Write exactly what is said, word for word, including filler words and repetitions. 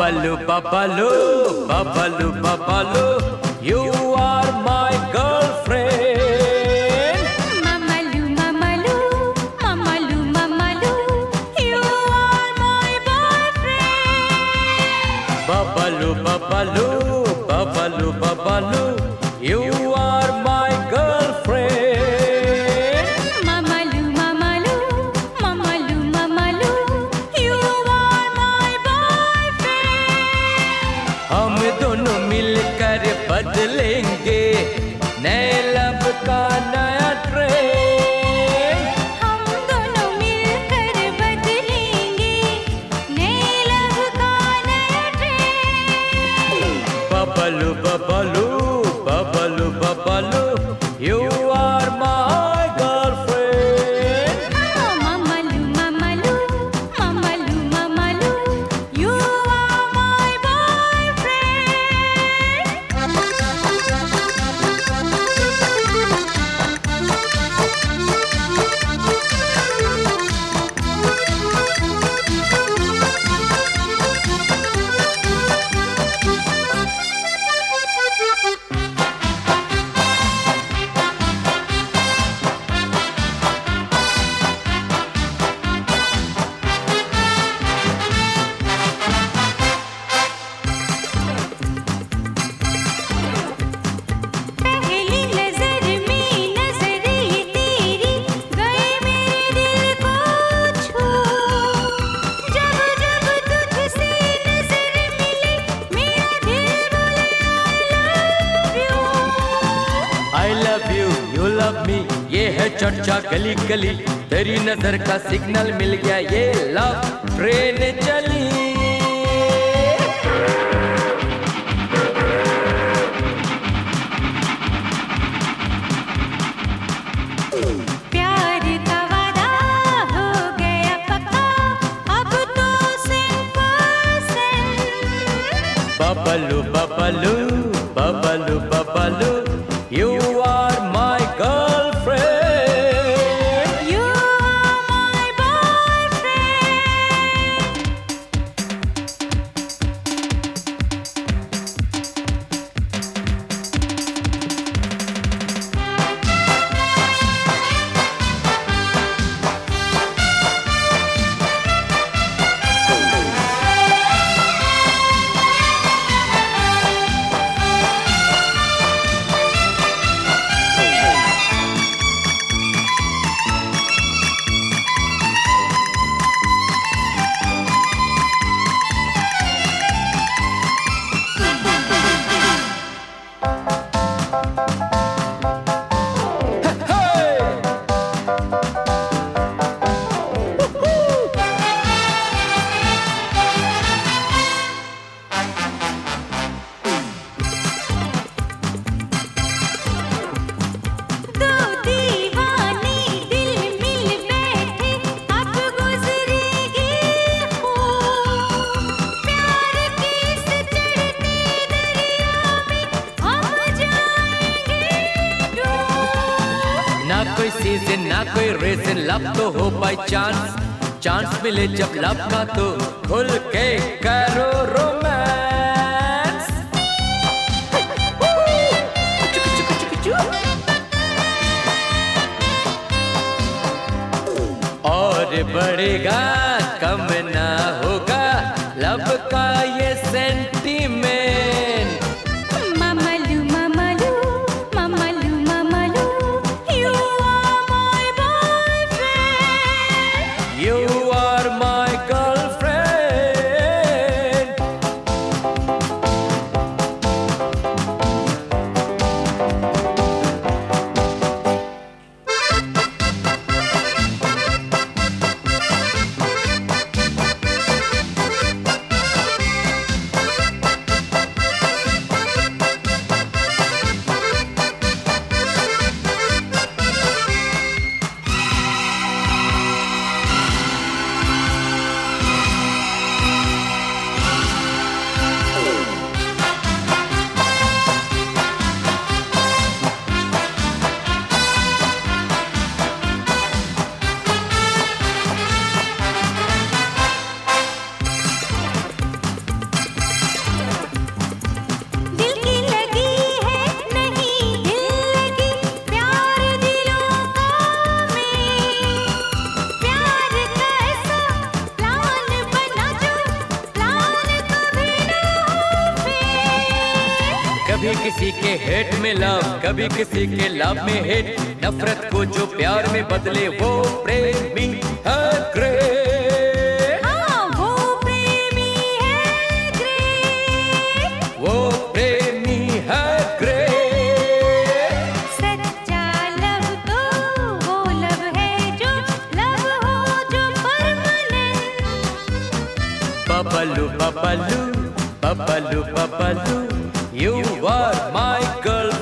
Babalu, Babalu, Babalu, Babalu, you are my girlfriend. Mamalu, Mamalu, Mamalu, Mamalu, you are my boyfriend. Babalu, Babalu, Babalu, Babalu, you are my girlfriend. Mamalu, Mamalu, Mamalu, Mamalu, you are my boyfriend. हम दोनों मिलकर बदलेंगे नए love का नया trend. हम दोनों मिलकर बदलेंगे नए लब का नया trend. Babalu, Babalu, Babalu, Babalu, you are my girlfriend. हाँ, Mamalu, Mamalu, Mamalu, Mamalu, you are my पहली नजर में नजर ये तेरी गए मेरे दिल को छू। जब जब तुझसे नजर मिले मेरा दिल बोले I love you। I love you, you love me, ये है चर्चा गली गली। तेरी नजर का सिग्नल मिल गया, ये लव ट्रेन चली। प्यार का वादा हो गया पक्का, अब तो simple. Babalu, Babalu, Babalu, Babalu, you are my girlfriend. You are my boyfriend. दो दीवाने दिल मिल बैठे, अब गुजरेगी खूब। प्यार की इस चढ़ते दरिया में हम जाएंगे डूब। ना कोई सीजन ना कोई रीजन, लब तो हो बाय चांस। चांस मिले जब लब का तो खुल के करो रोमांस। और बढ़ेगा कम ना होगा लब का ये sentiment. Mamalu, Mamalu, Mamalu, Mamalu, you are my boyfriend. You are my girlfriend. कभी किसी के हेट में लव, कभी किसी के लव में हेट। नफरत को जो प्यार में बदले वो प्रेमी है ग्रेट। हाँ वो प्रेमी है ग्रेट, वो प्रेमी है ग्रेट। सच्चा लव तो वो लव है जो लव हो जो permanent. Bablu Bablu Bablu Bablu, you are my girl